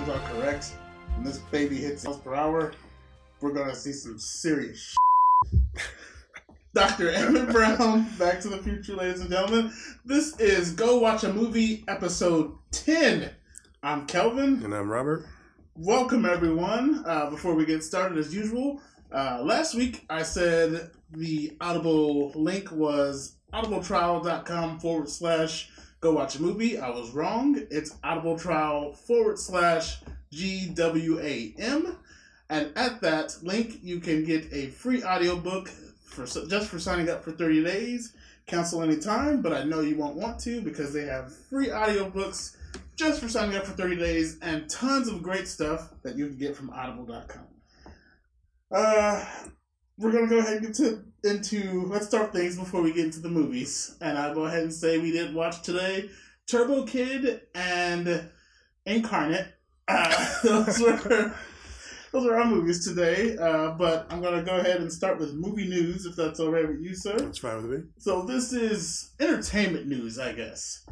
assumptions are correct, when this baby hits miles per hour, we're gonna see some serious Dr. Emmett Brown, Back to the Future, ladies and gentlemen. This is Go Watch a Movie, episode 10. I'm Kelvin. And I'm Robert. Welcome, everyone. Before we get started, as usual, last week I said the Audible link was audibletrial.com/Go Watch a Movie. I was wrong. It's audibletrial/GWAM. And at that link, you can get a free audiobook just for signing up for 30 days. Cancel anytime, but I know you won't want to because they have free audiobooks just for signing up for 30 days and tons of great stuff that you can get from audible.com. We're going to go ahead and get into let's start things before we get into the movies. And I'll go ahead and say we did watch today Turbo Kid and Incarnate. Those are our movies today, but I'm going to go ahead and start with movie news, if that's all right with you, sir. That's fine with me. So this is entertainment news, I guess.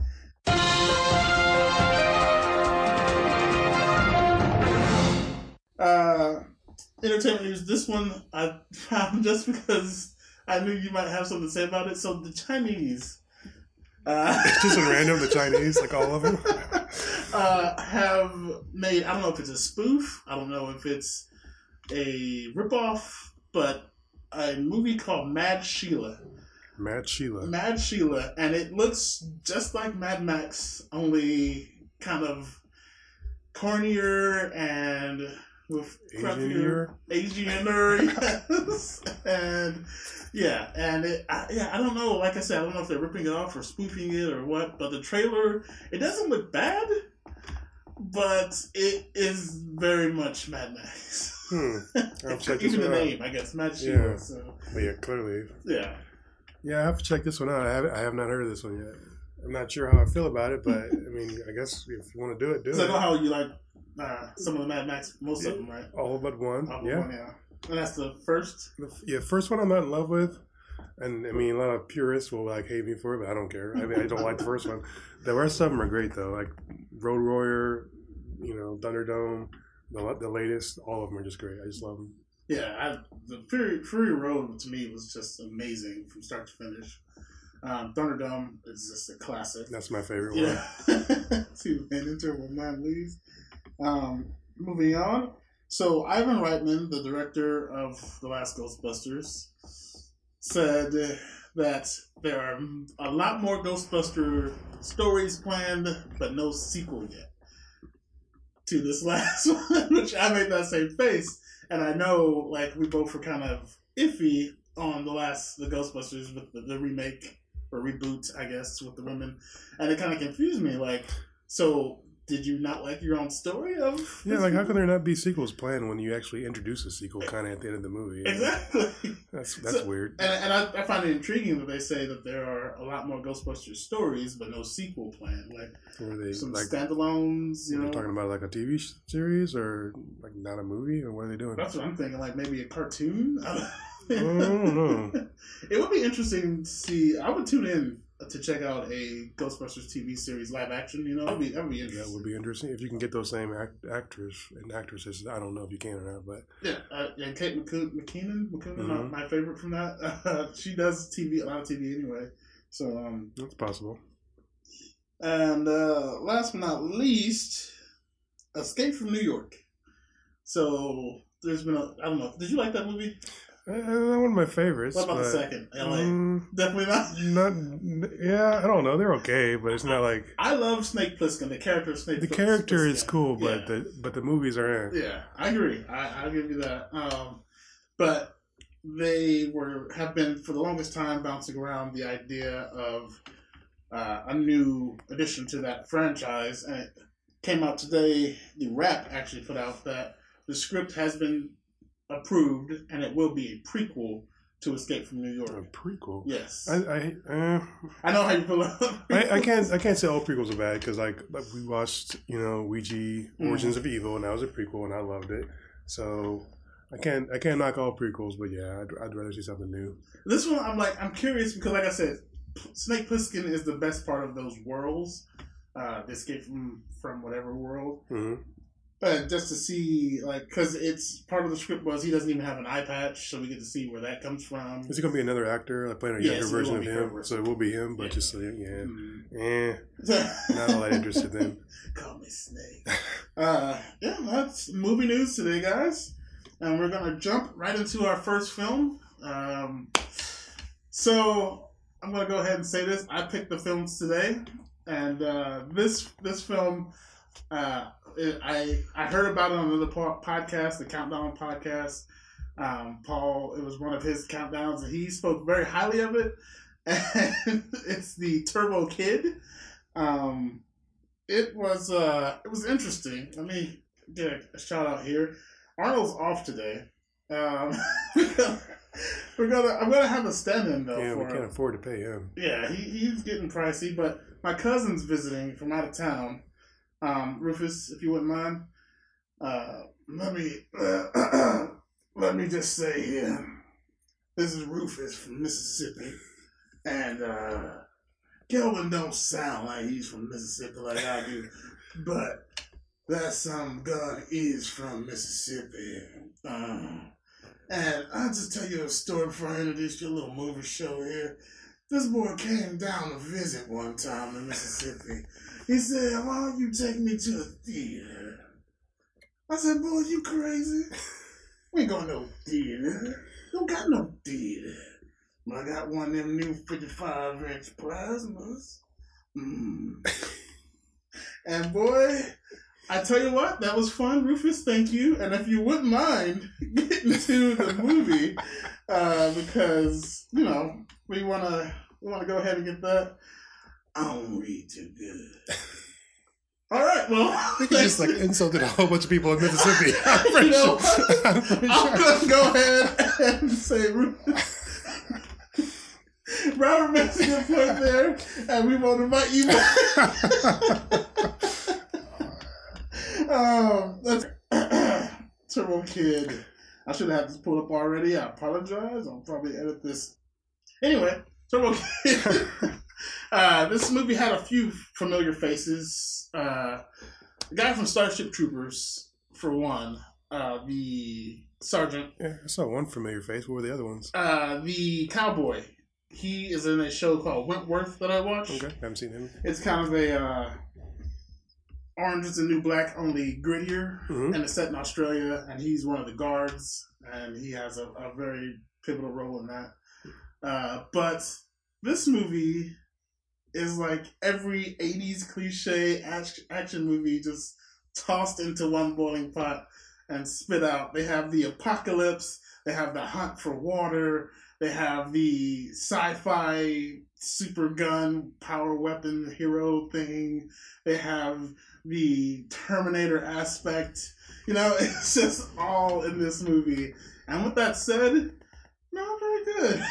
Entertainment news, this one I found just because I knew you might have something to say about it. So the Chinese... just in random, the Chinese, like all of them, have made, I don't know if it's a spoof, I don't know if it's a ripoff, but a movie called Mad Sheila. Mad Sheila, and it looks just like Mad Max, only kind of cornier and with Asianer, yes. And I don't know. Like I said, I don't know if they're ripping it off or spoofing it or what. But the trailer, it doesn't look bad, but it is very much Mad Max. I'll check Even this the one name, I guess, Mad Sheila. Yeah. So. But yeah, clearly. Yeah. Yeah, I have to check this one out. I have not heard of this one yet. I'm not sure how I feel about it, but I mean, I guess if you want to do it, do it. So I know how you like some of the Mad Max, most of them, right? All but one. Yeah. And that's the first? First one I'm not in love with. And I mean, a lot of purists will like hate me for it, but I don't care. I mean, I don't like the first one. The rest of them are great though. Like Road Warrior, Thunderdome, the latest, all of them are just great. I just love them. Yeah, the Fury Road to me was just amazing from start to finish. Thunderdome is just a classic. That's my favorite one. Yeah. See the man enter when man leaves. Moving on. So Ivan Reitman, the director of the last Ghostbusters, said that there are a lot more Ghostbuster stories planned, but no sequel yet to this last one, which I made that same face. And I know, like, we both were kind of iffy on the Ghostbusters with the remake or reboot, I guess, with the women, and it kind of confused me. Like, so did you not like your own story of? Yeah, like how can there not be sequels planned when you actually introduce a sequel kind of at the end of the movie? Exactly. That's weird. And I find it intriguing that they say that there are a lot more Ghostbusters stories, but no sequel planned. Like some standalones. They're talking about like a TV series or like not a movie, or what are they doing? That's what I'm thinking. Like maybe a cartoon. I don't know. It would be interesting to see. I would tune in to check out a Ghostbusters TV series live action. That would be interesting. That would be interesting if you can get those same actors and actresses. I don't know if you can or not, but and Kate McKinnon, my favorite from that. She does a lot of TV anyway. So that's possible. And last but not least, Escape from New York. So there's been I don't know. Did you like that movie? One of my favorites. What about the second? LA? Definitely not. Yeah, I don't know. They're okay, but it's not like. I love Snake Plissken. The character of Snake Plissken. The character is cool, but the movies are. Yeah, I agree. I'll give you that. But they have been for the longest time bouncing around the idea of a new addition to that franchise, and it came out today. The Wrap actually put out that the script has been approved, and it will be a prequel to Escape from New York. A prequel? Yes. I know how you feel about I can't say all prequels are bad because like we watched Ouija Origins of Evil, and that was a prequel, and I loved it. So I can't knock all prequels, but yeah, I'd rather see something new. This one I'm curious because like I said, Snake Plissken is the best part of those worlds. Escape from whatever world. Mm-hmm. just to see, like, because it's part of the script was he doesn't even have an eye patch, so we get to see where that comes from. Is it going to be another actor, like playing a younger version of him? So it will be him, but just not all that interested then. Call me Snake. That's movie news today, guys, and we're gonna jump right into our first film. So I'm gonna go ahead and say this: I picked the films today, and this film. I heard about it on another podcast, the Countdown podcast. Paul, it was one of his countdowns, and he spoke very highly of it. And it's the Turbo Kid. It was interesting. Let me get a shout out here. Arnold's off today. I'm gonna have a stand-in though. Yeah, we can't afford to pay him. Yeah, he's getting pricey, but my cousin's visiting from out of town. Rufus, if you wouldn't mind, let me just say here, this is Rufus from Mississippi, and Kelvin don't sound like he's from Mississippi like I do, but that son gun is from Mississippi. And I'll just tell you a story before I introduce your little movie show here. This boy came down to visit one time in Mississippi. He said, why don't you take me to a theater? I said, boy, you crazy? We ain't going to no theater. Don't got no theater. But I got one of them new 55-inch plasmas. And boy, I tell you what, that was fun, Rufus. Thank you. And if you wouldn't mind getting to the movie, because, you know, we want to go ahead and get that. I don't read too good. All right, well, I think you just like insulted a whole bunch of people in Mississippi. I'm going to go ahead and say Robert makes a good point there, and we won't invite you back. Turbo Kid. I should have this pulled up already. I apologize. I'll probably edit this. Anyway, Turbo Kid. This movie had a few familiar faces. The guy from Starship Troopers, for one. The sergeant. Yeah, I saw one familiar face. What were the other ones? The cowboy. He is in a show called Wentworth that I watched. Okay, haven't seen him. It's kind of a Orange is the New Black, only grittier, and it's set in Australia, and he's one of the guards, and he has a very pivotal role in that. But this movie is like every 80s cliche action movie just tossed into one boiling pot and spit out. They have the apocalypse, they have the hunt for water, they have the sci-fi super gun power weapon hero thing, they have the Terminator aspect. You know, it's just all in this movie. And with that said, not very good.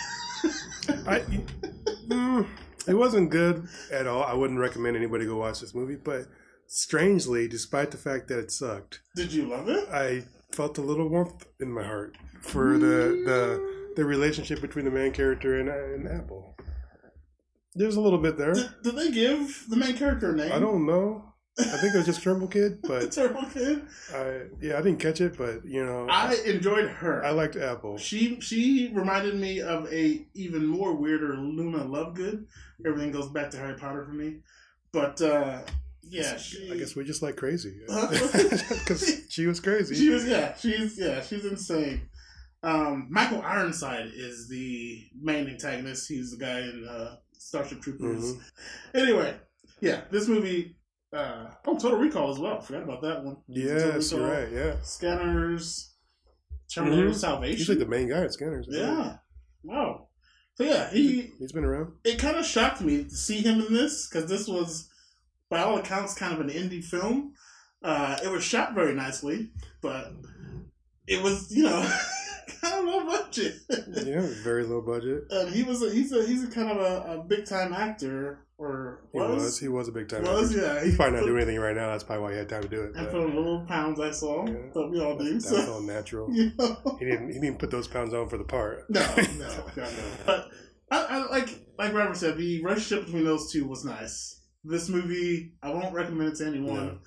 It wasn't good at all. I wouldn't recommend anybody go watch this movie, but strangely, despite the fact that it sucked, did you love it? I felt a little warmth in my heart for the relationship between the main character and Apple. There's a little bit there. Did they give the main character a name? I don't know. I think it was just Turbo Kid, but Turbo Kid. I didn't catch it, but you know, I enjoyed her. I liked Apple. She reminded me of a even more weirder Luna Lovegood. Everything goes back to Harry Potter for me, but yeah, I guess we just like crazy because she was crazy. She's insane. Michael Ironside is the main antagonist. He's the guy in Starship Troopers. Anyway, yeah, this movie. Total Recall as well. Forgot about that one. Yes, you're right. Yeah, Scanners, Terminator Salvation. He's like the main guy at Scanners. Yeah. Wow. So yeah, he's been around. It kind of shocked me to see him in this because this was, by all accounts, kind of an indie film. It was shot very nicely, but it was, you know, kind of low budget. Yeah, very low budget. And he's a kind of a big time actor. Or he was a big time actor. Yeah. He's probably not doing anything right now. That's probably why he had time to do it. And for the little pounds I saw, but we all do. That's all natural. You know? He didn't put those pounds on for the part. No. But I like Robert said, the relationship between those two was nice. This movie, I won't recommend it to anyone.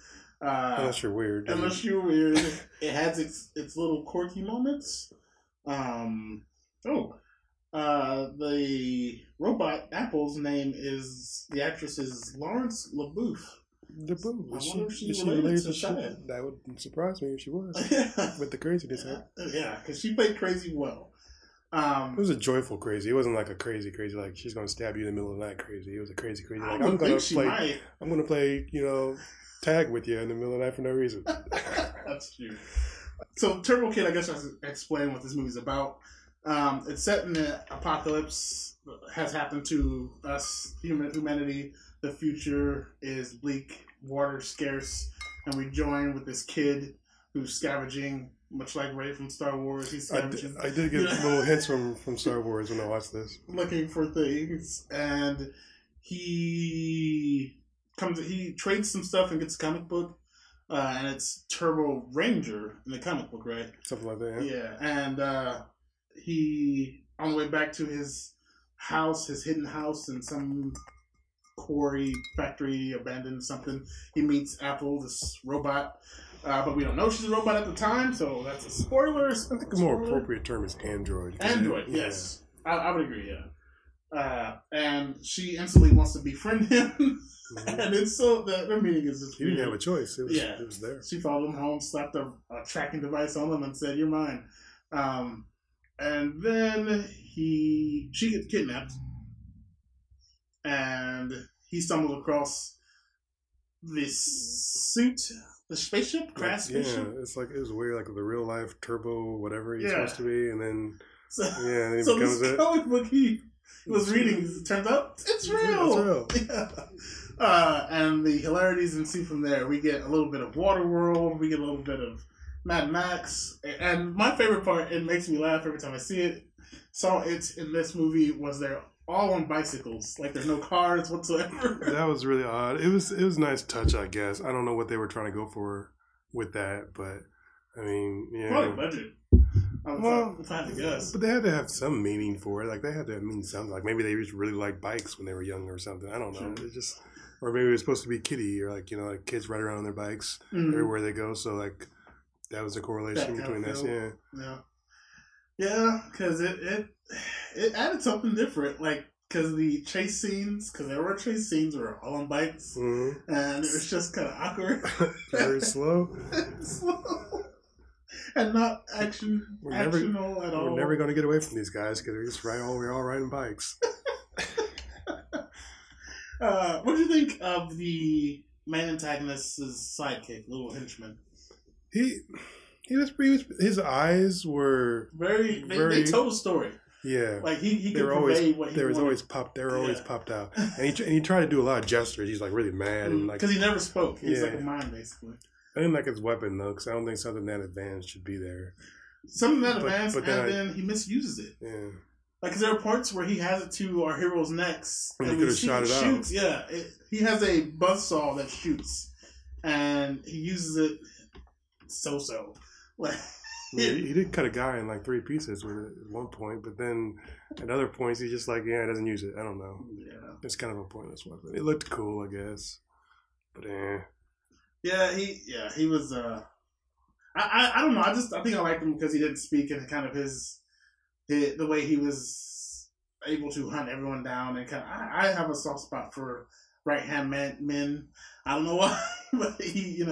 Uh, Unless you're weird. unless you're weird, it has its little quirky moments. Um, oh, the robot Apple's name is the actress is Lawrence LaBouffe. The boo. I wonder if Is she she related related to to Shia. That would surprise me if she was. With the craziness. Huh? Yeah, because she played crazy well. It was a joyful crazy. It wasn't like a crazy like she's gonna stab you in the middle of the night crazy. It was a crazy like I would think she might. I'm gonna play tag with you in the middle of the night for no reason. That's true. So Turbo Kid, I guess I should explain what this movie's about. It's set in the apocalypse has happened to us, humanity. The future is bleak, water scarce, and we join with this kid who's scavenging, much like Ray from Star Wars. He's scavenging. I did get little hints from Star Wars when I watched this. Looking for things, and he trades some stuff and gets a comic book. And it's Turbo Ranger in the comic book, right? Something like that. Yeah, and he on the way back to his house, his hidden house in some quarry factory, abandoned something. He meets Apple, this robot, but we don't know she's a robot at the time, so that's a spoiler. I think a more appropriate term is android. Android, yes, I would agree. Yeah, and she instantly wants to befriend him. Mm-hmm. And it's so their meeting is just. He didn't have a choice. It was there. She followed him home, slapped a tracking device on him, and said, "You're mine." And then she gets kidnapped, and he stumbles across this suit, the spaceship, crash spaceship. Yeah, it was weird, like the real life Turbo, whatever he's supposed to be, and then and he so becomes this comic book he was reading, it turns out it's real. It's real. Yeah. And the hilarities ensue from there. We get a little bit of Waterworld, we get a little bit of Mad Max, and my favorite part, it makes me laugh every time I see it. Saw it in this movie was they're all on bicycles, like there's no cars whatsoever. That was really odd. It was a nice touch, I guess. I don't know what they were trying to go for with that, but I mean, yeah. Probably budget. If I had to guess. But they had to have some meaning for it. Like they had to mean something. Like maybe they just really liked bikes when they were young or something. I don't know. Sure. It just, or maybe it was supposed to be kiddie, or like like kids ride around on their bikes everywhere they go. So like that was a correlation between this. Yeah, because it added something different. Like because the chase scenes, because there were chase scenes were all on bikes, and it was just kind of awkward. Very slow. Slow. And not actional at all. We're never going to get away from these guys because we're all riding bikes. What do you think of the main antagonist's sidekick, Little Henchman? He was his eyes were very. They told a story. Yeah, like he could convey what he They were always wanted. popped out, and he tried to do a lot of gestures. He's like really mad and like because he never spoke. He's like a mime basically. I didn't like his weapon though, because I don't think something that advanced should be there. Something that advanced, and then he misuses it. Yeah, like because there are parts where he has it to our hero's necks, and he could have shot it out. Yeah, he has a buzzsaw that shoots, and he uses it so. Like he did cut a guy in like 3 pieces with it at one point, but then at other points he's just like, he doesn't use it. I don't know. Yeah, it's kind of a pointless weapon. It looked cool, I guess, but Yeah, he was. I don't know. I think I liked him because he didn't speak and kind of the way he was able to hunt everyone down and kind of. I have a soft spot for right hand men. I don't know why, but he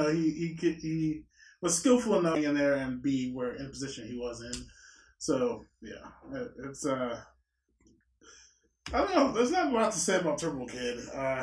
was skillful enough in there and be in the position he was in. So yeah, it's I don't know. There's not a lot to say about Turbo Kid.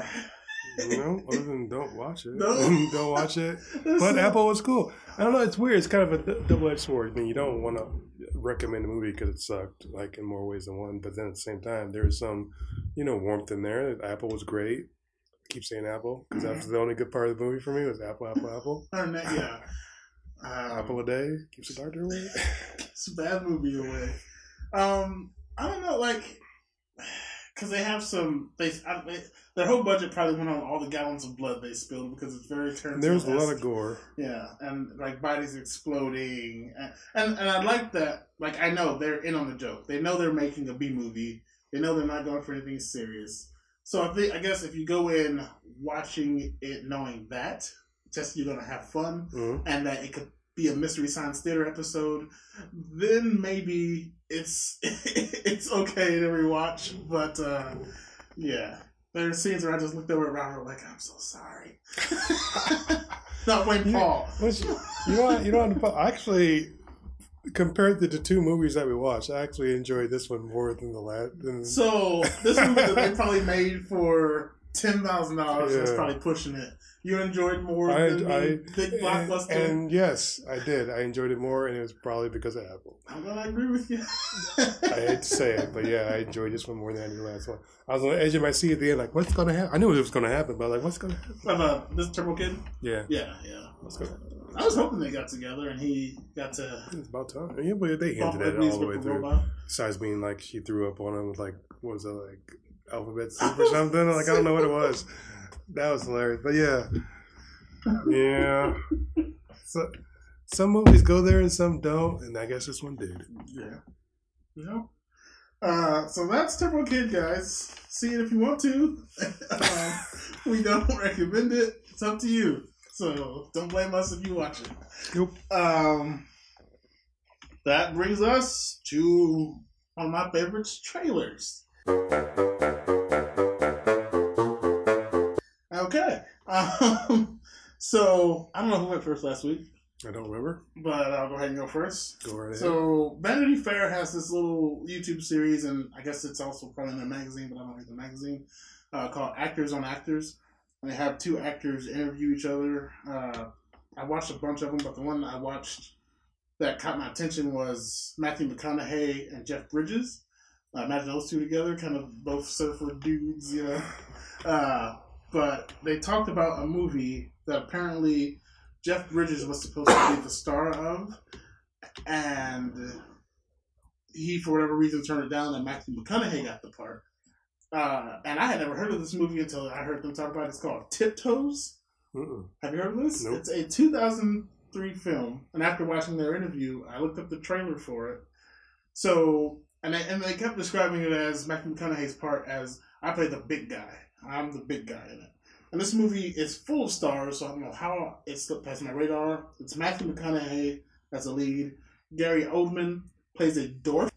No, other than don't watch it. No. Don't watch it. But Apple was cool. I don't know. It's weird. It's kind of a double-edged sword. I mean, you don't want to recommend a movie because it sucked, like in more ways than one. But then at the same time, there's some, warmth in there. Apple was great. I keep saying Apple because that's the only good part of the movie for me was Apple. Yeah. Apple a day keeps the doctor away. It's a bad movie away. I don't know, like. Because they have their whole budget probably went on all the gallons of blood they spilled because it's very Tarantino. There's a lot of gore. Yeah, and like bodies exploding, and I like that. Like I know they're in on the joke. They know they're making a B movie. They know they're not going for anything serious. So I guess if you go in watching it knowing that, just you're gonna have fun, Mm-hmm. and that it could be a Mystery Science Theater episode, then maybe it's it's okay to rewatch. But yeah, there are scenes where I just looked over at Robert like, I'm so sorry. Not Wayne Paul. You know, actually, compared to the two movies that we watched, I actually enjoyed this one more than the last. So this movie that they probably made for $10,000 is probably pushing it. You enjoyed more than the big blockbuster? And yes, I did. I enjoyed it more, and it was probably because of Apple. I'm going to agree with you. I hate to say it, but yeah, I enjoyed this one more than I did the last one. I was on the edge of my seat at the end, like, what's going to happen? I knew it was going to happen, but like, what's going to happen? About this Turbo Kid? Yeah. Yeah. What's going on? I was hoping they got together and he got to... It's about time. Yeah, but they hinted at it all the way through. Robot. Besides being like, she threw up on him with like, what was it, like, alphabet soup or something? Like, I don't know what it was. That was hilarious. But yeah. Yeah. So, some movies go there and some don't, and I guess this one did. Yeah. So that's Turbo Kid, guys. See it if you want to. We don't recommend it. It's up to you. So don't blame us if you watch it. Nope. That brings us to one of my favorites, trailers. Okay. So I don't know who went first last week. I don't remember. But I'll go ahead and go first. Go right ahead. So Vanity Fair has this little YouTube series, and I guess it's also probably in a magazine, but I don't read the magazine, called Actors on Actors. And they have two actors interview each other. I watched a bunch of them, but the one I watched that caught my attention was Matthew McConaughey and Jeff Bridges. Imagine those two together, kind of both surfer dudes, you know. But they talked about a movie that apparently Jeff Bridges was supposed to be the star of, and he, for whatever reason, turned it down, and Matthew McConaughey got the part. And I had never heard of this movie until I heard them talk about it. It's called Tiptoes. Have you heard of this? Nope. It's a 2003 film, and after watching their interview, I looked up the trailer for it. So, and they kept describing it as Matthew McConaughey's part as, I play the big guy. I'm the big guy in it. And this movie is full of stars, so I don't know how it slipped past my radar. It's Matthew McConaughey as a lead. Gary Oldman plays a dwarf.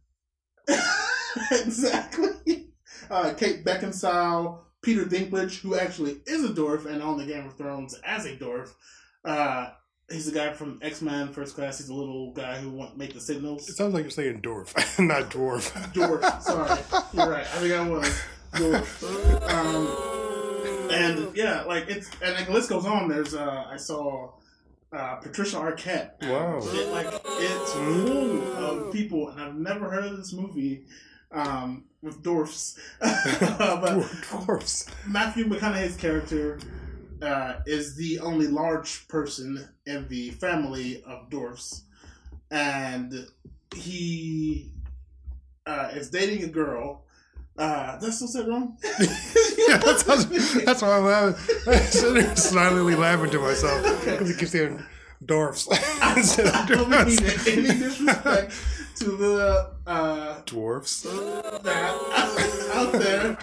Exactly. Kate Beckinsale, Peter Dinklage, who actually is a dwarf and on the Game of Thrones as a dwarf. He's the guy from X-Men First Class. He's a little guy who won't make the signals. It sounds like you're saying dwarf, not dwarf. Dwarf, sorry. You're right. I think I was. Dwarf. And yeah, like it's, and the list goes on. There's I saw Patricia Arquette. Wow. It's full of people, and I've never heard of this movie with dwarfs. But Dwarfs. Matthew McConaughey's character is the only large person in the family of dwarfs, and he is dating a girl. Did I still say it wrong? Yeah, that's why I'm laughing. I'm sitting there silently laughing to myself because he keeps saying dwarfs instead of I don't mean dwarfs. any disrespect to the Dwarfs. that out there.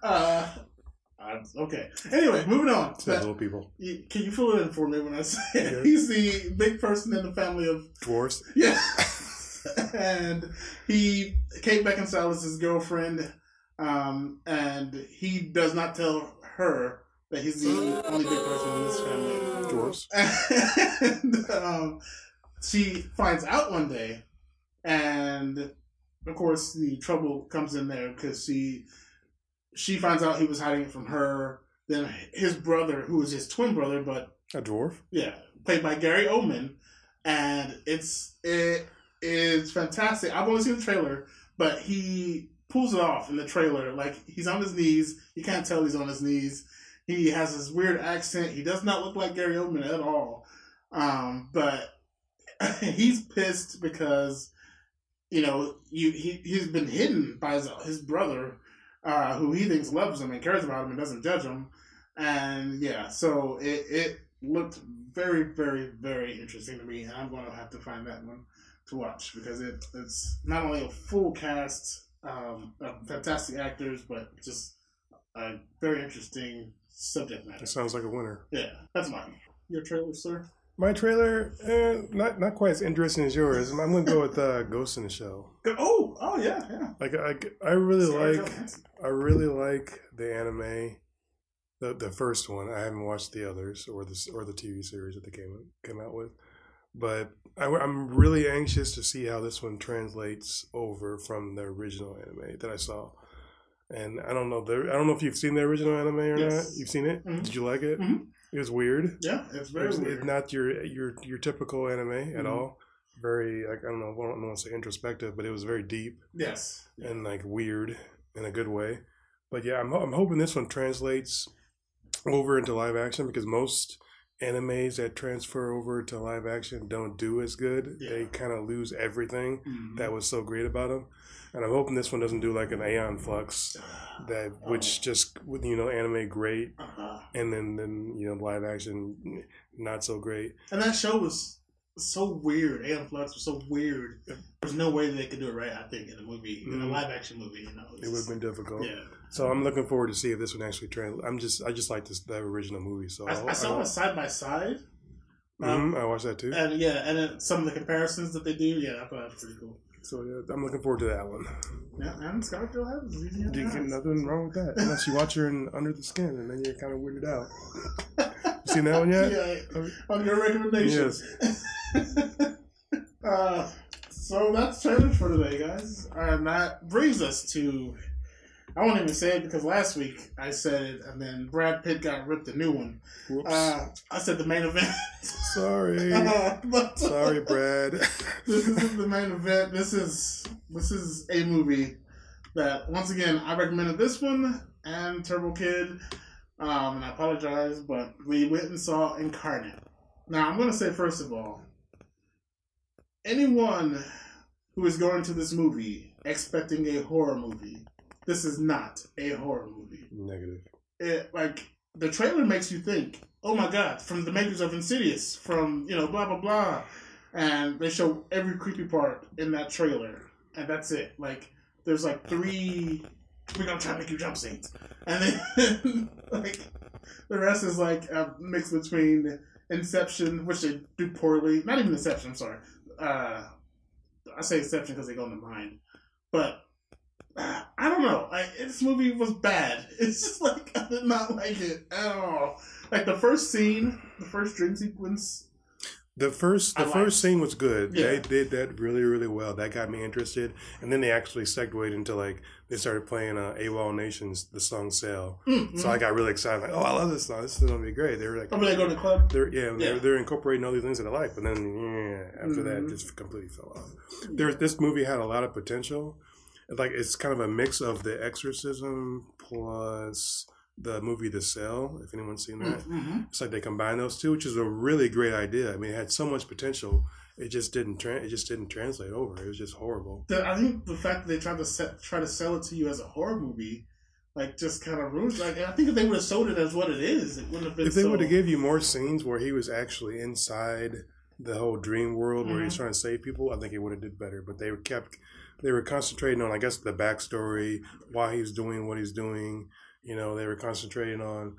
Okay. Anyway, moving on. To little people. Can you fill it in for me when I say it? Yeah. He's the big person in the family of Dwarfs. yeah. And Kate Beckinsale is his girlfriend. And he does not tell her that he's the only big person in this family. Dwarfs. And she finds out one day, and of course the trouble comes in there because she finds out he was hiding it from her. Then his brother, who is his twin brother, but A dwarf. yeah, played by Gary Oldman, and it is fantastic. I've only seen the trailer, but he pulls it off in the trailer. Like, he's on his knees. You can't tell he's on his knees. He has this weird accent. He does not look like Gary Oldman at all. But he's pissed because, you know, he's been hidden by his brother, who he thinks loves him and cares about him and doesn't judge him. And yeah, so it looked very, very, very interesting to me. And I'm going to have to find that one to watch because it's not only a full cast of fantastic actors, but just a very interesting subject matter. That sounds like a winner. Yeah, that's mine. your trailer, sir? My trailer, not quite as interesting as yours. I'm gonna go with Ghost in the Shell. Oh yeah, yeah. Like I really Sorry, like I really like the anime, the first one. I haven't watched the others or the TV series that they came out with, but I'm really anxious to see how this one translates over from the original anime that I saw. And I don't know. I don't know if you've seen the original anime or not. Yes. You've seen it? Mhm. Did you like it? Mhm. It was weird. Yeah, it's very It's weird. not your typical anime at Mhm. all. Very like I don't want to say introspective, but it was very deep Yes. and like weird in a good way. But yeah, I'm hoping this one translates over into live action because most animes that transfer over to live action don't do as good. Yeah. They kind of lose everything Mhm. that was so great about them. And I'm hoping this one doesn't do like an Aeon Flux, which just anime great, Uh-huh. and then live action not so great. And that show was so weird. Aeon Flux was so weird. There's no way they could do it right. I think in a movie, in a live action movie, It would have been difficult. Yeah. So I'm looking forward to see if this one actually I just like the original movie. So I saw it side by side. I watched that too. And then some of the comparisons that they do, yeah, I thought that was pretty cool. So yeah, I'm looking forward to that one. Yeah, and Scarlett Johansson. You get nothing wrong with that, unless you watch her in Under the Skin, and then you're kind of weirded out. You seen that one yet? Yeah, on your recommendations. Yes. So that's trailers for today, guys. And that brings us to, I won't even say it because last week I said it, and then Brad Pitt got ripped a new one. Whoops. I said the main event. Sorry. Sorry, Brad. This isn't the main event. This is a movie that, once again, I recommended this one and Turbo Kid. And I apologize, but we went and saw Incarnate. Now, I'm going to say, first of all, anyone who is going to this movie expecting a horror movie, this is not a horror movie. Negative. The trailer makes you think, oh my god, from the makers of Insidious, from, blah, blah, blah. And they show every creepy part in that trailer. And that's it. There's 3, we're going to try to make you jump scenes. And then, the rest is a mix between Inception, which they do poorly. Not even Inception, I'm sorry. I say Inception because they go in the mind. But I don't know. This movie was bad. It's just I did not like it at all. The first scene, the first dream sequence. The first scene was good. Yeah. They did that really, really well. That got me interested. And then they actually segued into they started playing AWOL Nations, the song Sail. Mm-hmm. So I got really excited. I love this song. This is gonna be great. They were like, they go to the club. They're incorporating all these things that I like. But then after that, it just completely fell off. This movie had a lot of potential. It's kind of a mix of The Exorcism plus the movie The Cell, if anyone's seen that. Mm-hmm. It's they combine those two, which is a really great idea. I mean, it had so much potential. It just didn't translate over. It was just horrible. I think the fact that they tried to sell it to you as a horror movie, just kind of ruins. I think if they would have sold it as what it is, it wouldn't have been. If they would have given you more scenes where he was actually inside the whole dream world where he's trying to save people, I think it would have did better. But they were concentrating on, I guess, the backstory, why he's doing what he's doing. They were concentrating on,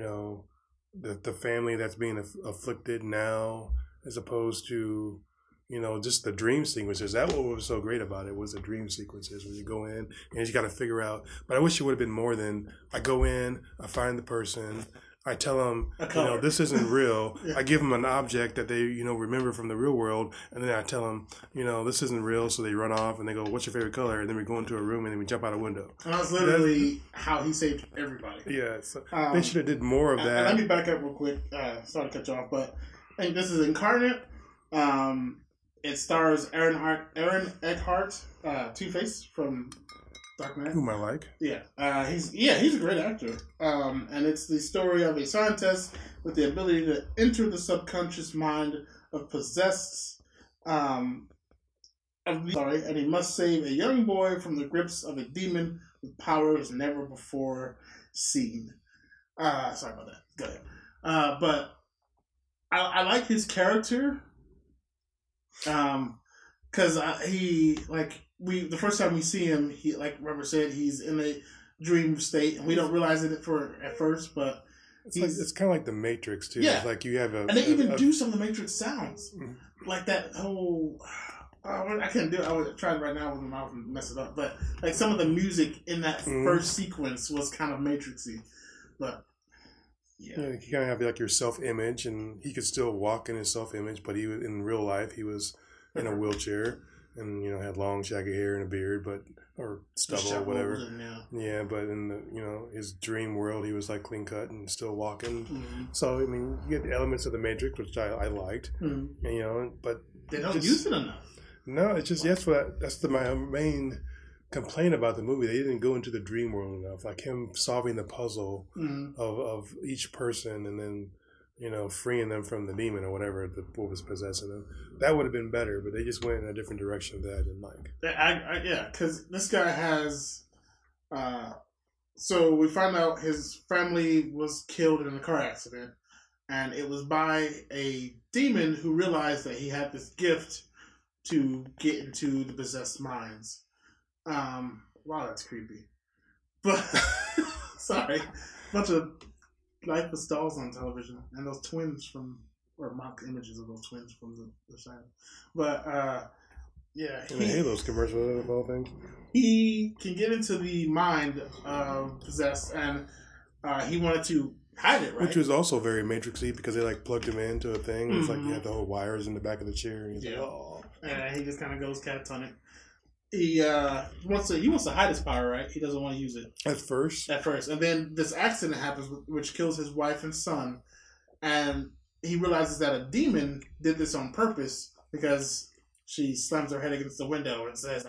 the family that's being afflicted now, as opposed to, just the dream sequences. That what was so great about it was the dream sequences where you go in and you got to figure out. But I wish it would have been more than I go in, I find the person, I tell them, this isn't real. Yeah. I give them an object that they, remember from the real world, and then I tell them, this isn't real. So they run off and they go, "What's your favorite color?" And then we go into a room and then we jump out a window. And that's literally how he saved everybody. Yeah, so they should have did more of that. And let me back up real quick. Sorry to cut you off, but I think this is Incarnate. It stars Aaron Eckhart, Two-Face from Dark Knight. Whom I like. Yeah. He's a great actor. And it's the story of a scientist with the ability to enter the subconscious mind of possessed and he must save a young boy from the grips of a demon with powers never before seen. Sorry about that. Go ahead. But I like his character. Because the first time we see him, he, like Robert said, he's in a dream state, and we don't realize it at first, but It's kind of like the Matrix too. Yeah. It's like you have and they even do some of the Matrix sounds, like that whole. I can't do it. I would try it right now with my mouth and mess it up. But like some of the music in that first sequence was kind of Matrixy. But yeah, you kind of have like your self-image, and he could still walk in his self-image, but he was in real life he was in a wheelchair, and had long shaggy hair and a beard, or stubble or whatever. Yeah, but in the his dream world he was like clean cut and still walking. So I mean, you get elements of the Matrix, which I liked, and, but they don't use it enough. No, it's just that's my main complaint about the movie. They didn't go into the dream world enough, like him solving the puzzle of each person, and then freeing them from the demon or whatever what was possessing them. That would have been better, but they just went in a different direction that I didn't like. Yeah, because this guy has. So we find out his family was killed in a car accident, and it was by a demon who realized that he had this gift to get into the possessed minds. Wow, that's creepy. But sorry, bunch of lifeless dolls on television, and those twins or mock images of those twins from the side. But yeah, and the Halo's commercial of all things. He can get into the mind of possessed, and he wanted to hide it, right? Which was also very Matrixy because they like plugged him into a thing. It's like you had the whole wires in the back of the chair, and he's like, oh. And he just kind of goes cats on it. He wants to hide his power, right? He doesn't want to use it at first, and then this accident happens, which kills his wife and son, and he realizes that a demon did this on purpose because she slams her head against the window and says,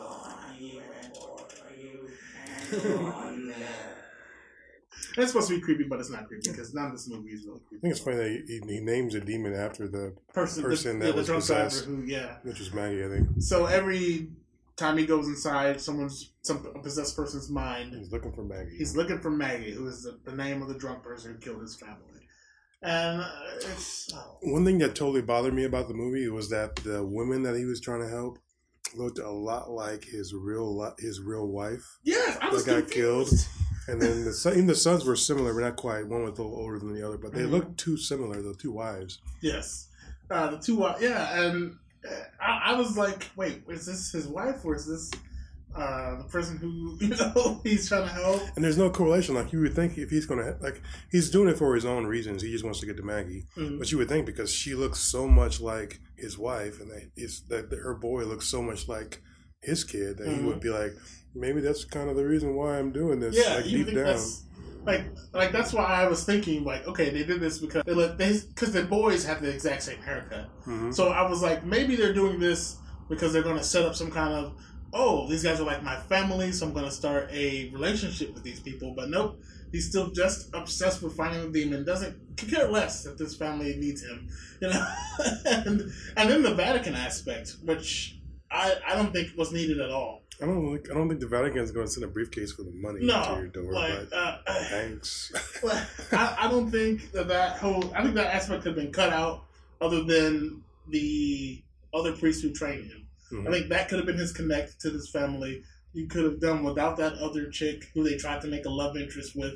It's supposed to be creepy, but it's not creepy because none of this movie is really creepy. I think it's funny that he names a demon after the person that was drunk possessed, which was Maggie, I think. So every time he goes inside some possessed person's mind, he's looking for Maggie. He's looking for Maggie, who is the name of the drunk person who killed his family. And one thing that totally bothered me about the movie was that the women that he was trying to help looked a lot like his real wife. Yes, I was got killed. And then even the sons were similar, but not quite. One was a little older than the other, but they looked too similar. The two wives. Yes, the two wives. Yeah, and I was like, wait, is this his wife or is this the person who he's trying to help? And there's no correlation. Like you would think if he's gonna he's doing it for his own reasons. He just wants to get to Maggie. But you would think because she looks so much like his wife, and that her boy looks so much like his kid, that he would be like, maybe that's kind of the reason why I'm doing this. Yeah, deep down. That's, like that's why I was thinking okay, they did this because because the boys have the exact same haircut. So I was like, maybe they're doing this because they're going to set up some kind of these guys are like my family, so I'm going to start a relationship with these people. But nope, he's still just obsessed with finding the demon. Doesn't care less if this family needs him, and then the Vatican aspect, which I don't think was needed at all. I don't think the Vatican's going to send a briefcase full of money to your door. Thanks. I don't think that whole. I think that aspect could have been cut out, other than the other priest who trained him. I think that could have been his connect to this family. You could have done without that other chick who they tried to make a love interest with.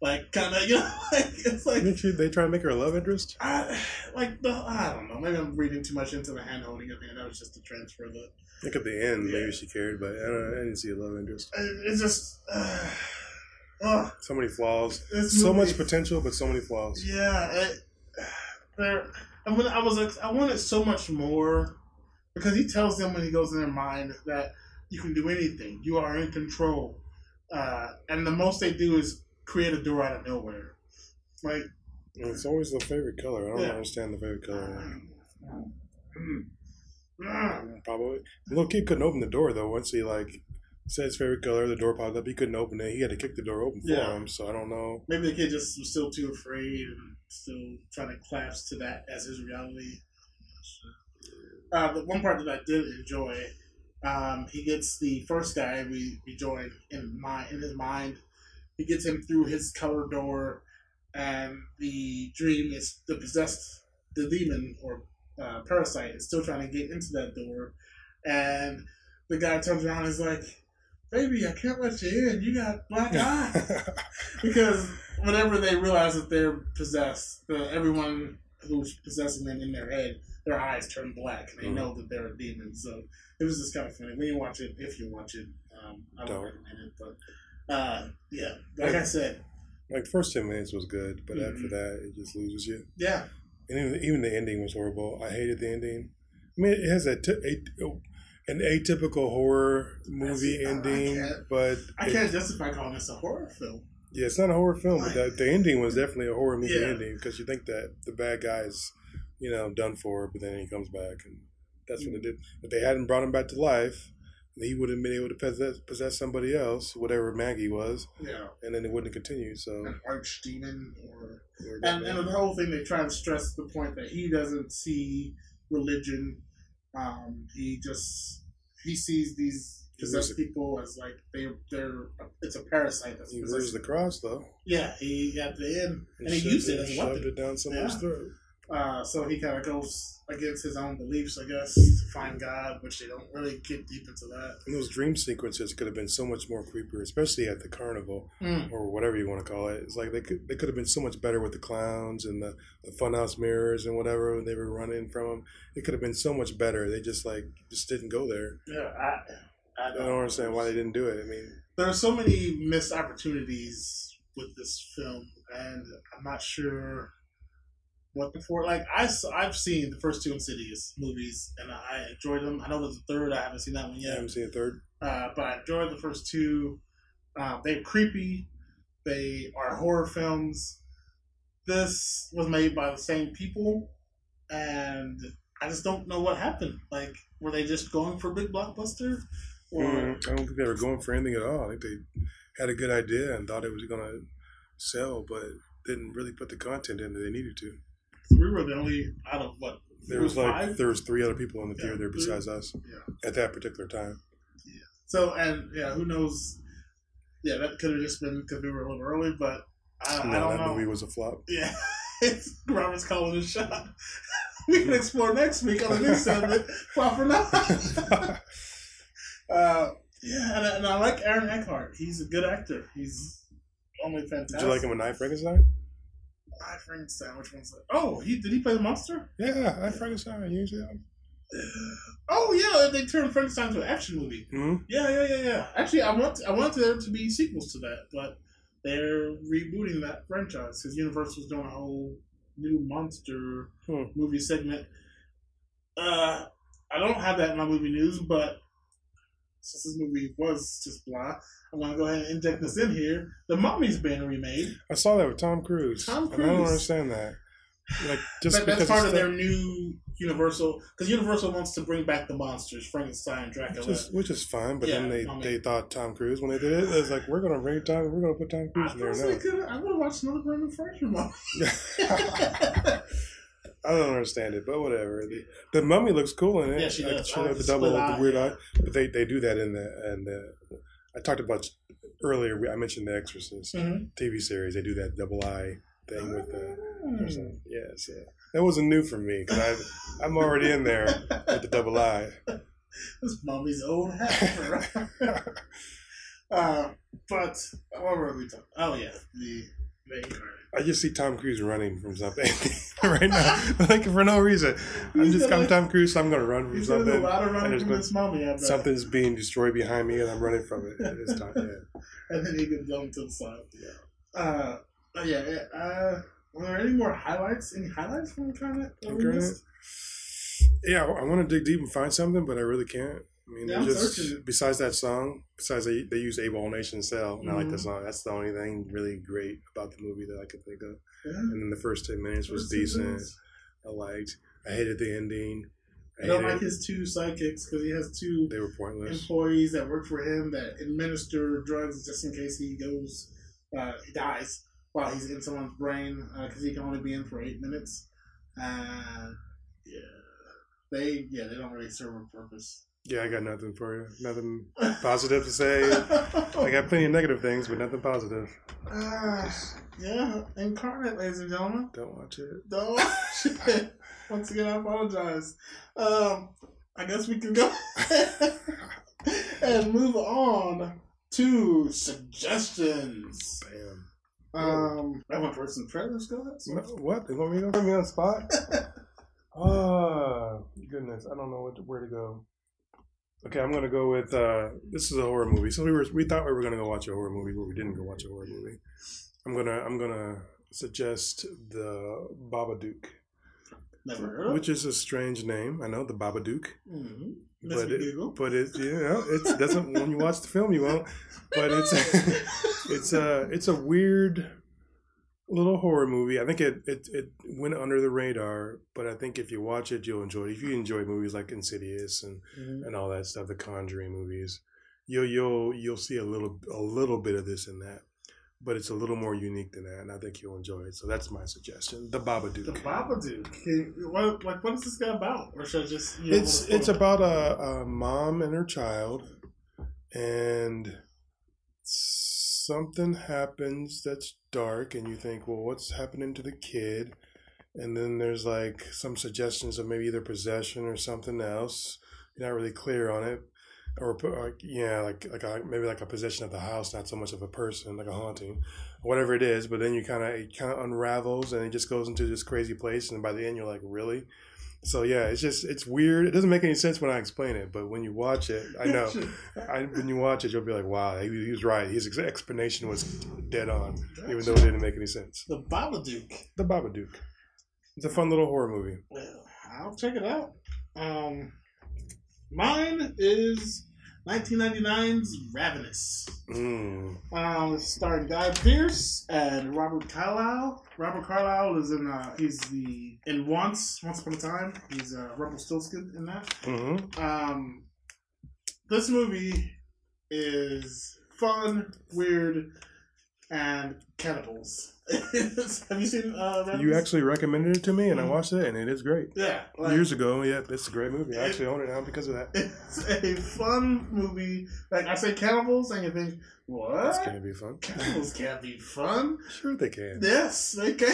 It's like they try to make her a love interest. I don't know. Maybe I'm reading too much into the hand holding of it. That was just to transfer the. I think at the end, maybe she cared, but I didn't see a love interest. It's just so many flaws. So much potential, but so many flaws. Yeah, I wanted so much more because he tells them when he goes in their mind that you can do anything. You are in control, and the most they do is create a door out of nowhere. Like it's always the favorite color. I don't understand the favorite color. Probably the little kid couldn't open the door though. Once he said his favorite color, the door popped up. He couldn't open it. He had to kick the door open for him. So I don't know. Maybe the kid just was still too afraid and still trying to collapse to that as his reality. The one part that I did enjoy, he gets the first guy we joined in his mind. He gets him through his color door, and the dream is the demon or parasite is still trying to get into that door, and the guy turns around and is like, baby, I can't let you in. You got black eyes. Because whenever they realize that they're possessed, everyone who's possessing them in their head, their eyes turn black, and they know that they're a demon. So it was just kind of funny. When you watch it, if you watch it, I don't recommend it. But yeah, like I said, like first 10 minutes was good, but after that, it just loses you. Yeah, and even the ending was horrible. I hated the ending. I mean, it has an atypical horror movie ending, but I can't justify calling this a horror film. Yeah, it's not a horror film, but the ending was definitely a horror movie ending because you think that the bad guy's, done for, but then he comes back, and that's what they did. If they hadn't brought him back to life, he would have been able to possess somebody else, whatever Maggie was, and then it wouldn't have continued. So an archdemon, and the whole thing they try to stress the point that he doesn't see religion. He sees these possessed people as like they're it's a parasite. That's he wears the cross though. Yeah, he at the end and he used it as a weapon. Shoved it down someone's throat. So he kind of goes against his own beliefs, I guess, to find God, which they don't really get deep into that. And those dream sequences could have been so much more creepier, especially at the carnival or whatever you want to call it. It's like they could have been so much better with the clowns and the funhouse mirrors and whatever when they were running from them. It could have been so much better. They just didn't go there. Yeah, I don't understand why they didn't do it. I mean, there are so many missed opportunities with this film, and I'm not sure what before. Like I've seen the first two Insidious movies, and I enjoyed them. I know there's a third. I haven't seen that one yet. I haven't seen a third. But I enjoyed the first two. They're creepy. They are horror films. This was made by the same people, and I just don't know what happened. Like, were they just going for a big blockbuster? Or I don't think they were going for anything at all. I think they had a good idea and thought it was going to sell, but didn't really put the content in that they needed to. We were the only out of what? There was three other people in the theater besides us at that particular time. Yeah. So who knows? Yeah, that could have just been because we were a little early, but I don't know. That movie was a flop. Yeah, Robert's calling a shot. We can explore next week on the next segment. Flop or not? And I like Aaron Eckhart. He's a good actor. He's only fantastic. Did you like him in I, Frankenstein? I, Frankenstein, which one's that? Oh, did he play the monster? Yeah, I, Frankenstein. Usually. Oh yeah, they turned Frankenstein into an action movie. Mm-hmm. Yeah. Actually, I want there to be sequels to that, but they're rebooting that franchise because Universal's doing a whole new monster movie segment. I don't have that in my movie news, but since this movie was just blah, I'm going to go ahead and inject this in here. The Mummy's being remade. I saw that with Tom Cruise. And I don't understand that. Like, that's part of their new Universal, because Universal wants to bring back the monsters, Frankenstein, Dracula, which is fine. But then they thought Tom Cruise when they did it. It was like we're gonna put Tom Cruise in there now. I would have watched another Brendan Fraser movie. I don't understand it, but whatever. The Mummy looks cool in it. Yeah, she does. She has the double, the weird eye. But they do that in I talked about earlier. I mentioned the Exorcist TV series. They do that double eye thing with the. So that wasn't new for me because I'm already in there with the double eye. This Mummy's old hat. But what were we talking? Oh yeah, the I just see Tom Cruise running from something right now, like for no reason. I'm Tom Cruise, so I'm going to run from something. There's a lot of running from this Mummy. Something's being destroyed behind me, and I'm running from it. It's time, and then he gets dumped to the side. Were there any more highlights? Any highlights from Incarnate? Yeah, I want to dig deep and find something, but I really can't. I mean, besides that song, they use A Ball Nation Cell, and I like the song. That's the only thing really great about the movie that I could think of. Yeah. And then the first 10 minutes was decent. I hated the ending. I don't like his two sidekicks because he has two employees that work for him that administer drugs just in case he dies while he's in someone's brain because he can only be in for 8 minutes. They don't really serve a purpose. Yeah, I got nothing for you. Nothing positive to say. I got plenty of negative things, but nothing positive. Incarnate, ladies and gentlemen. Don't watch it. Don't watch it. Once again, I apologize. I guess we can go and move on to suggestions. Bam. I went first in trailers. Go ahead. No, what? They want me to put me on the spot? Oh, goodness. I don't know where to go. Okay, I'm gonna go with this is a horror movie. So we thought we were gonna go watch a horror movie, but we didn't go watch a horror movie. I'm gonna suggest the Babadook. Never heard of. Which is a strange name. I know, the Babadook. Mm-hmm. But it doesn't. When you watch the film, you won't. But it's a weird little horror movie. I think it went under the radar, but I think if you watch it, you'll enjoy it. If you enjoy movies like Insidious and all that stuff, the Conjuring movies, you'll see a little bit of this in that. But it's a little more unique than that, and I think you'll enjoy it. So that's my suggestion: the Babadook. The Babadook. What is this guy about? Or should I just? It's about a mom and her child, and something happens that's dark, and you think, well, what's happening to the kid? And then there's like some suggestions of maybe either possession or something else. You're not really clear on it. Or maybe like a possession of the house, not so much of a person, like a haunting, whatever it is. But then it kind of unravels, and it just goes into this crazy place. And by the end, you're like, really? So yeah, it's weird. It doesn't make any sense when I explain it, but when you watch it, I know. When you watch it, you'll be like, wow, he was right. His explanation was dead on, even though it didn't make any sense. The Babadook. The Babadook. It's a fun little horror movie. Well, I'll check it out. Mine is 1999's Ravenous. Starring Guy Pearce and Robert Carlyle. Robert Carlyle is in Once Upon a Time. He's Rumpelstiltskin in that. Mm-hmm. This movie is fun, weird, and cannibals. Have you seen Ravenous? You actually recommended it to me, and I watched it, and it is great. Yeah. Years ago, yeah, it's a great movie. I actually own it now because of that. It's a fun movie. Like, I say cannibals, and you think, what? This can't be fun. Cannibals can't be fun. Sure they can. Yes, they can.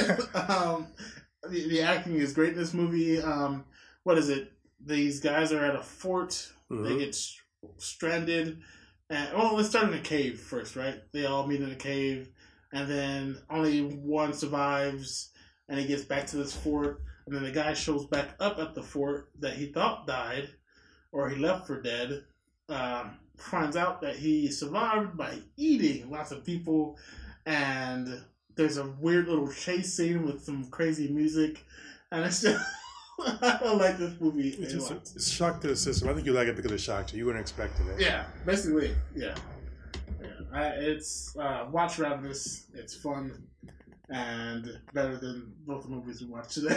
The acting is great in this movie. What is it? These guys are at a fort. Mm-hmm. They get stranded. And, let's start in a cave first, right? They all meet in a cave. And then only one survives, and he gets back to this fort. And then the guy shows back up at the fort that he thought died, or he left for dead. Finds out that he survived by eating lots of people. And there's a weird little chase scene with some crazy music. And it's just... I like this movie. It's a shock to the system. I think you like it because it shocked you. You weren't expecting it. Yeah, basically, yeah. It's watch Ravenous. It's fun and better than both the movies we watched today.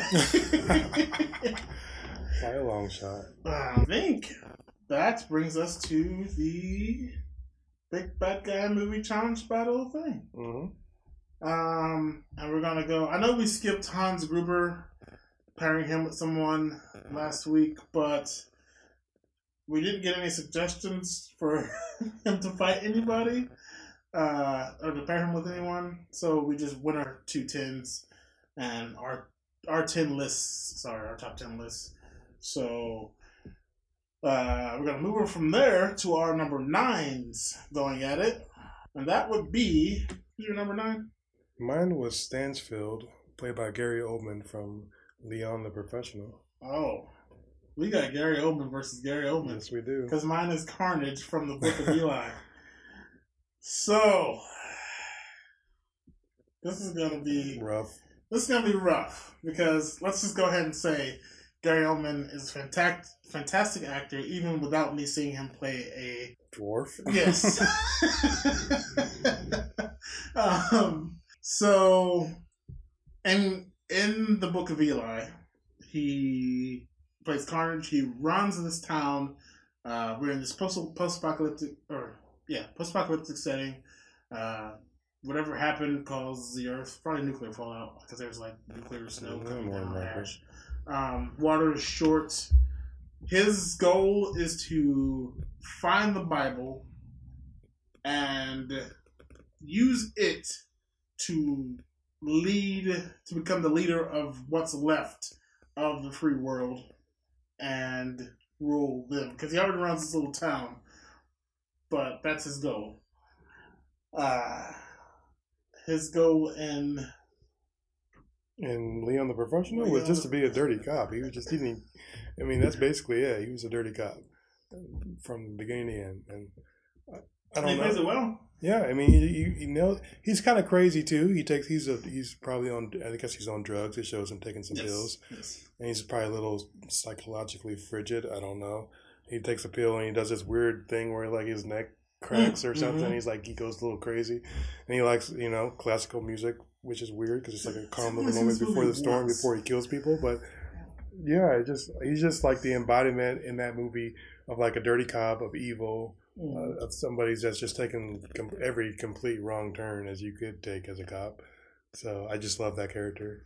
By a long shot. I think that brings us to the Big Bad Guy Movie Challenge Battle thing. Mm-hmm. And we're gonna go. I know we skipped Hans Gruber, pairing him with someone last week, but we didn't get any suggestions for him to fight anybody. Or to pair him with anyone, so we just went our 2 10s and our top 10 lists. So we're gonna move on from there to our number 9s going at it, and that would be, who's your number 9? Mine was Stansfield, played by Gary Oldman from Leon the Professional. Oh, we got Gary Oldman versus Gary Oldman. Yes, we do. Because mine is Carnage from the Book of Eli. So, this is going to be rough. This is going to be rough because let's just go ahead and say Gary Oldman is a fantastic actor, even without me seeing him play a dwarf. Yes. So, and in the Book of Eli, he plays Carnage. He runs this town. We're in this post-apocalyptic setting. Whatever happened caused the Earth, probably nuclear fallout, because there's like nuclear snow coming down, ash. Water is short. His goal is to find the Bible and use it to become the leader of what's left of the free world and rule them because he already runs this little town, but that's his goal. His goal And Leon the Professional was just to be a dirty cop. He was just didn't. I mean, that's basically it. He was a dirty cop from beginning to end, and I don't he know. plays it well. Yeah, I mean, you know, he's kind of crazy too. He's probably on. I guess he's on drugs. It shows him taking some pills, and he's probably a little psychologically frigid. I don't know. He takes a pill and he does this weird thing where like his neck cracks or something. Mm-hmm. He's like he goes a little crazy, and he likes classical music, which is weird because it's like a calm little moment before the storm, before he kills people. But yeah, he's just like the embodiment in that movie of like a dirty cop of evil. Of somebody that's just taken every complete wrong turn as you could take as a cop. So I just love that character.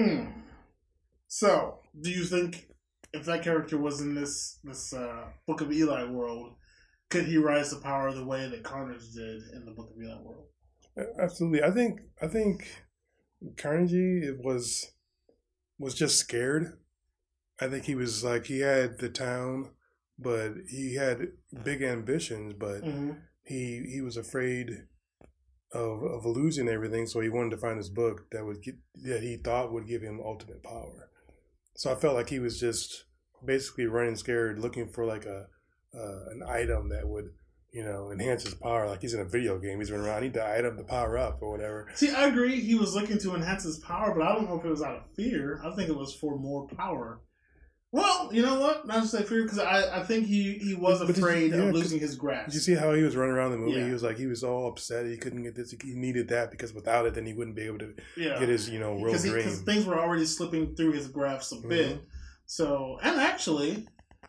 So, do you think if that character was in this Book of Eli world, could he rise to power the way that Carnage did in the Book of Eli world? Absolutely. I think Carnegie was just scared. I think he was like he had the town. But he had big ambitions, but he was afraid of losing everything, so he wanted to find this book that he thought would give him ultimate power. So I felt like he was just basically running scared, looking for like an item that would enhance his power. Like he's in a video game, he's running around. I need the item to power up or whatever. See, I agree. He was looking to enhance his power, but I don't know if it was out of fear. I think it was for more power. Well, you know what? Not to say fear, because I think he was afraid of losing his grasp. Did you see how he was running around the movie? Yeah. He was all upset. He couldn't get this. He needed that because without it, then he wouldn't be able to get his real dream. Because things were already slipping through his grasp a bit. So, and actually,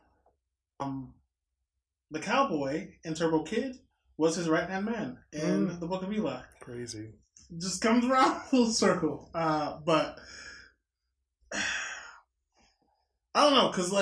the cowboy in Turbo Kid was his right hand man in the Book of Eli. Crazy. Just comes around full circle. But I don't know, cause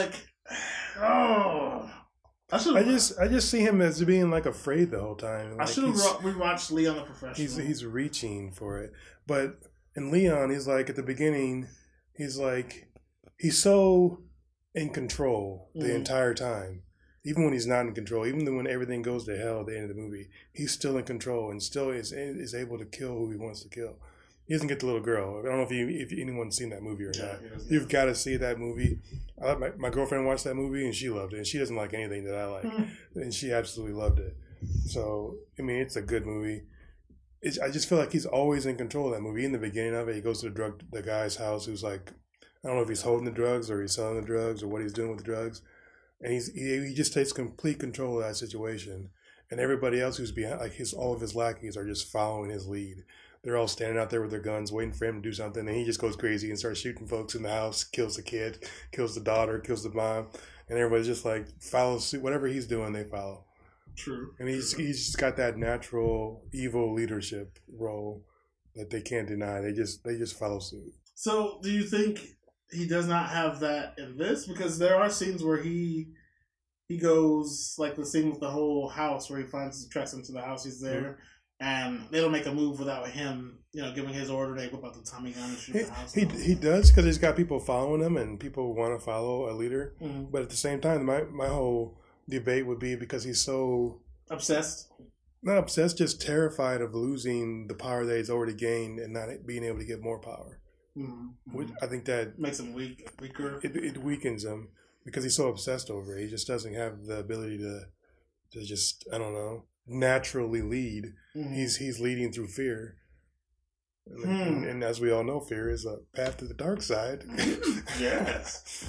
I just see him as being like afraid the whole time. Like I should have rewatched Leon the Professional. He's reaching for it, but in Leon, he's like at the beginning, he's so in control the entire time. Even when he's not in control, even when everything goes to hell at the end of the movie, he's still in control and still is able to kill who he wants to kill. He doesn't get the little girl. I don't know if anyone's seen that movie or not. You've got to see that movie. My girlfriend watched that movie and she loved it. And she doesn't like anything that I like. And she absolutely loved it. So, I mean, it's a good movie. I just feel like he's always in control of that movie. In the beginning of it, he goes to the guy's house who's like, I don't know if he's holding the drugs or he's selling the drugs or what he's doing with the drugs. And he just takes complete control of that situation. And everybody else who's behind, like all of his lackeys are just following his lead. They're all standing out there with their guns, waiting for him to do something, and he just goes crazy and starts shooting folks in the house, kills the kid, kills the daughter, kills the mom, and everybody's just like follows suit. Whatever he's doing, they follow. True. And he's just got that natural evil leadership role that they can't deny. They just follow suit. So, do you think he does not have that in this? Because there are scenes where he goes, like the scene with the whole house where he tracks into the house. He's there. And they don't make a move without him, giving his order. They whip out the Tommy gun and shoot the house. He does because he's got people following him, and people want to follow a leader. But at the same time, my whole debate would be because he's so obsessed. Not obsessed, just terrified of losing the power that he's already gained and not being able to get more power. Which I think that makes him weaker. It weakens him because he's so obsessed over it. He just doesn't have the ability to just, I don't know, naturally lead. He's leading through fear. And as we all know, fear is a path to the dark side. Yes.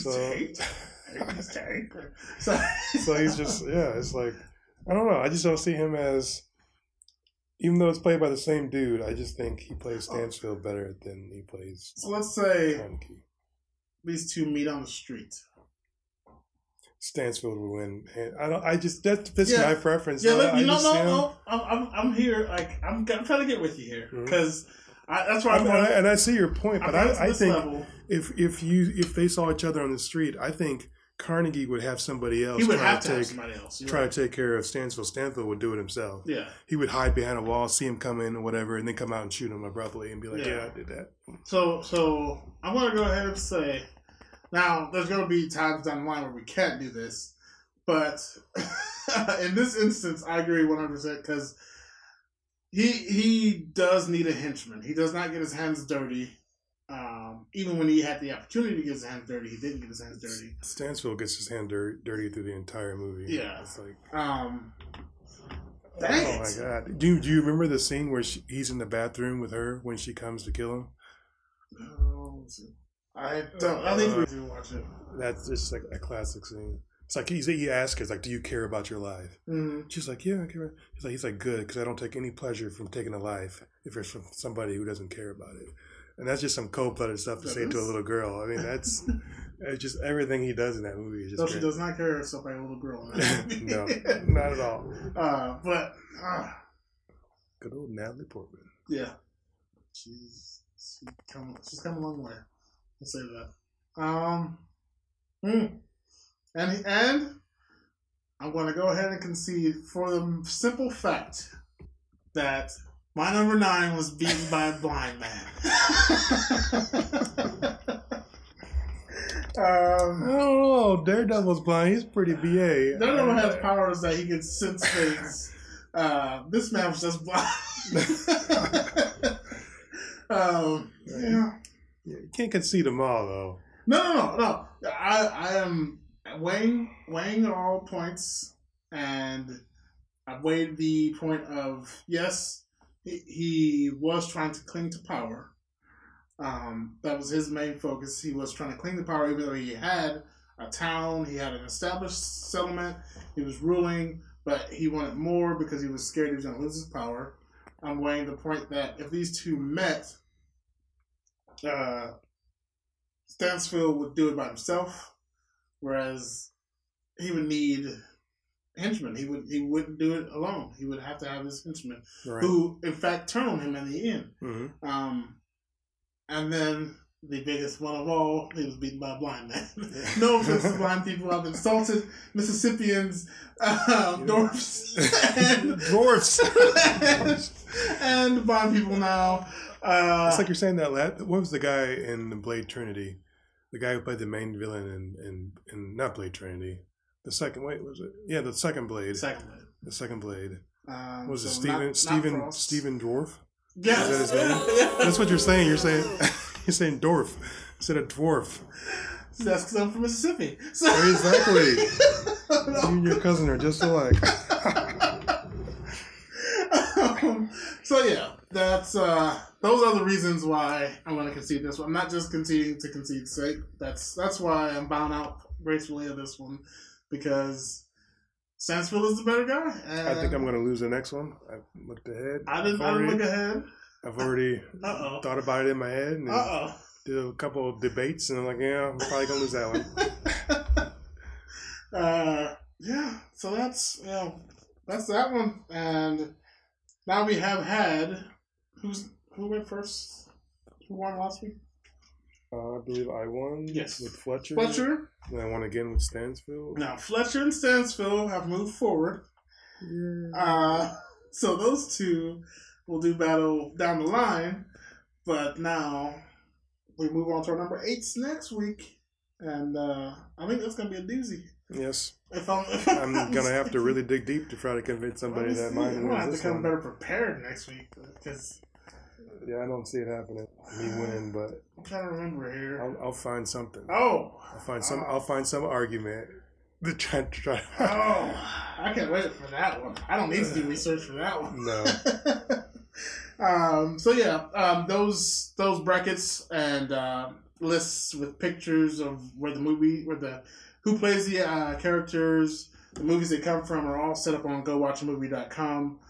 So he's just, it's like, I don't know. I just don't see him as, even though it's played by the same dude, I just think he plays Stansfield better than he plays. So let's say these two meet on the street. Stansfield will win. And that's my preference. I'm here. Like I'm trying to get with you here because that's why I see your point, but I think if they saw each other on the street, I think Carnegie would have somebody else. He would have to have somebody else. Try to take care of Stansfield. Stansfield would do it himself. Yeah, he would hide behind a wall, see him come in or whatever, and then come out and shoot him abruptly and be like, "Yeah, I did that." So I'm gonna go ahead and say Now, there's going to be times down the line where we can't do this, but in this instance, I agree 100% because he does need a henchman. He does not get his hands dirty. Even when he had the opportunity to get his hands dirty, he didn't get his hands dirty. Stansfield gets his hand dirty through the entire movie. Yeah. It's like, dang oh my god! Do you remember the scene where he's in the bathroom with her when she comes to kill him? I don't. I think we do watch it. That's just like a classic scene. It's like he asks her, like, "Do you care about your life?" Mm-hmm. She's like, "Yeah, I care." He's like, "Good, because I don't take any pleasure from taking a life if it's from somebody who doesn't care about it." And that's just some cold-blooded stuff to say to a little girl. I mean, that's just everything he does in that movie. Is just so she does not care herself by a little girl. No, not at all. Good old Natalie Portman. Yeah, she's come a long way. I'll say that. And I'm going to go ahead and concede for the simple fact that my number 9 was beaten by a blind man. I don't know. Daredevil's blind. He's pretty BA. Daredevil has powers that he can sense things. This man was just blind. Yeah. You can't concede them all, though. No. I am weighing all points, and I've weighed the point of, yes, he was trying to cling to power. That was his main focus. He was trying to cling to power, even though he had a town, he had an established settlement, he was ruling, but he wanted more because he was scared he was going to lose his power. I'm weighing the point that if these two met, Stansfield would do it by himself, whereas he would need henchmen. He wouldn't do it alone. He would have to have his henchmen, right, who in fact turn on him in the end. Mm-hmm. And then the biggest one of all, he was beaten by a blind man. No offense to blind people. I've insulted Mississippians, dwarfs, and blind people now. It's like you're saying that. What was the guy in Blade Trinity? The guy who played the main villain in not Blade Trinity. The second, was it? Yeah, the second Blade. The second Blade. Was it Stephen Dwarf? Yes. Is that his name? That's what you're saying. You're saying dwarf instead of dwarf. That's because I'm from Mississippi. So. Exactly. You and your cousin are just alike. So yeah, that's those are the reasons why I'm going to concede this one. I'm not just conceding to concede's sake. That's why I'm bound out gracefully of this one, because Stansfield is the better guy. I think I'm going to lose the next one. I looked ahead. I didn't look ahead. I've already thought about it in my head and did a couple of debates, and I'm like, yeah, I'm probably going to lose that one. Yeah, so that's that one. And now we have had who went first? Who won last week? I believe I won. Yes, with Fletcher. And I won again with Stansfield. Now Fletcher and Stansfield have moved forward. Yeah. So those two will do battle down the line, but now we move on to our number 8s next week, and I think that's gonna be a doozy. Yes. I'm gonna have to really dig deep to try to convince somebody that mine wins. I have to come better prepared next week, because. Yeah, I don't see it happening. Me winning, but I'm trying to remember here. I'll find something. Oh, I'll find some argument to try. Oh, I can't wait for that one. I don't need to do research for that one. No. So yeah, those brackets and lists with pictures of who plays the characters, the movies they come from, are all set up on GoWatchAMovie.com.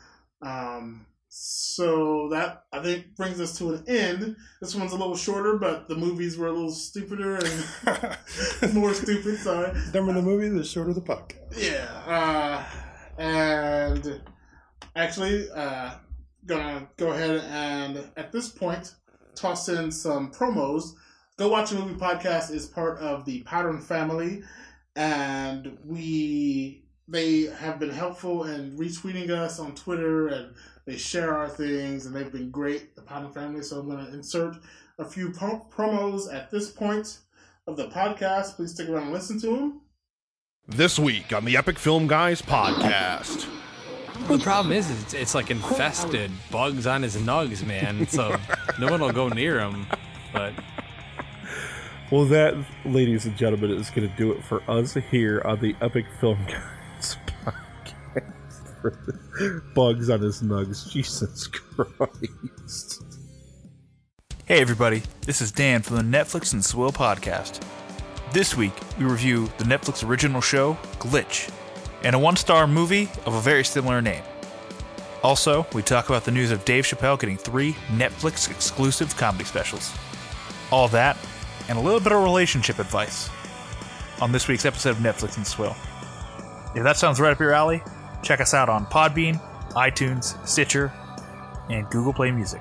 So that, I think, brings us to an end. This one's a little shorter, but the movies were a little stupider and more stupid. Sorry. The dumber the movie, the shorter the podcast. Yeah. And actually, gonna go ahead and at this point toss in some promos. Go Watch a Movie Podcast is part of the Pattern family, and they have been helpful in retweeting us on Twitter, and they share our things, and they've been great, the Pattern family. So I'm going to insert a few promos at this point. of the podcast. Please stick around and listen to them. This week on the Epic Film Guys podcast. The problem is it's like infested. Bugs on his nugs, man. So no one will go near him. But well, that, ladies and gentlemen, is going to do it for us here on the Epic Film Guys podcast. For the bugs on his nugs. Jesus Christ. Hey everybody, this is Dan from the Netflix and Swill podcast. This week, we review the Netflix original show, Glitch, and a one-star movie of a very similar name. Also, we talk about the news of Dave Chappelle getting 3 Netflix exclusive comedy specials. All that, and a little bit of relationship advice on this week's episode of Netflix and Swill. If that sounds right up your alley, check us out on Podbean, iTunes, Stitcher, and Google Play Music.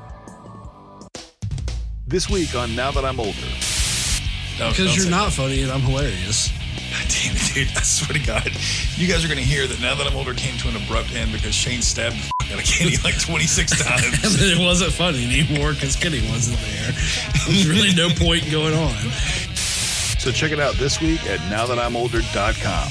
This week on Now That I'm Older. Because you're not funny and I'm hilarious. God damn it, dude. I swear to God. You guys are going to hear that Now That I'm Older came to an abrupt end because Shane stabbed the f*** out of Kenny like 26 times. And then it wasn't funny anymore because Kenny wasn't there. There's really no point going on. So check it out this week at nowthatimolder.com.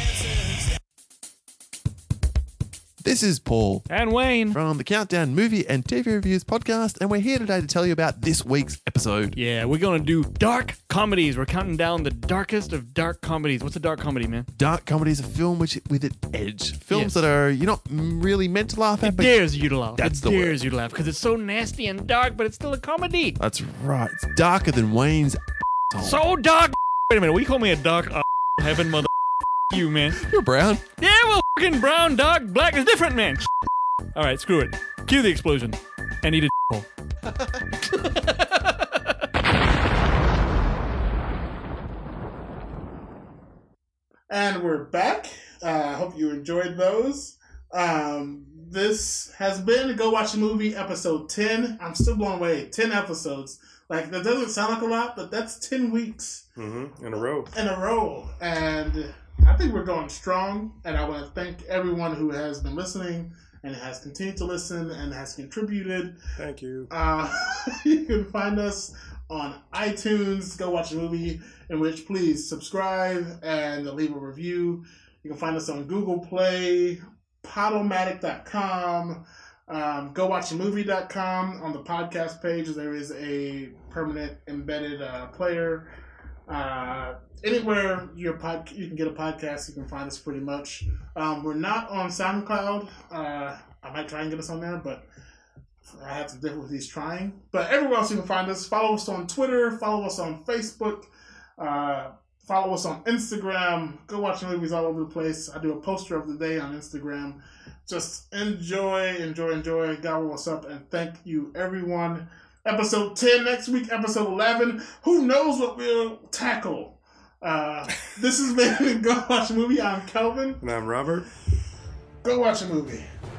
This is Paul and Wayne from the Countdown Movie and TV Reviews podcast, and we're here today to tell you about this week's episode. Yeah, we're going to do dark comedies. We're counting down the darkest of dark comedies. What's a dark comedy, man? Dark comedy is a film with an edge. Films that are you're not really meant to laugh at, it but dares you to laugh. That's the dares word. You to laugh because it's so nasty and dark, but it's still a comedy. That's right. It's darker than Wayne's asshole. So dark. Wait a minute. We call me a dark heaven mother. You, man. You're brown. Yeah, well, fucking brown, dark, black is different, man. All right, screw it. Cue the explosion and eat a hole. And we're back. I hope you enjoyed those. This has been Go Watch a Movie episode 10. I'm still blown away. 10 episodes. Like, that doesn't sound like a lot, but that's 10 weeks. Mm-hmm. In a row. And I think we're going strong, and I want to thank everyone who has been listening and has continued to listen and has contributed. Thank you. You can find us on iTunes, Go Watch a Movie, in which please subscribe and leave a review. You can find us on Google Play, Podomatic.com, GoWatchAMovie.com. On the podcast page, there is a permanent embedded player. Anywhere you can get a podcast, you can find us pretty much. We're not on SoundCloud. I might try and get us on there, but I had some difficulties trying. But everywhere else you can find us. Follow us on Twitter. Follow us on Facebook. Follow us on Instagram. Go watch movies all over the place. I do a poster of the day on Instagram. Just enjoy. God, what's up? And thank you, everyone. Episode 10 next week. Episode 11. Who knows what we'll tackle? This has been Go Watch a Movie. I'm Kelvin. And I'm Robert. Go watch a movie.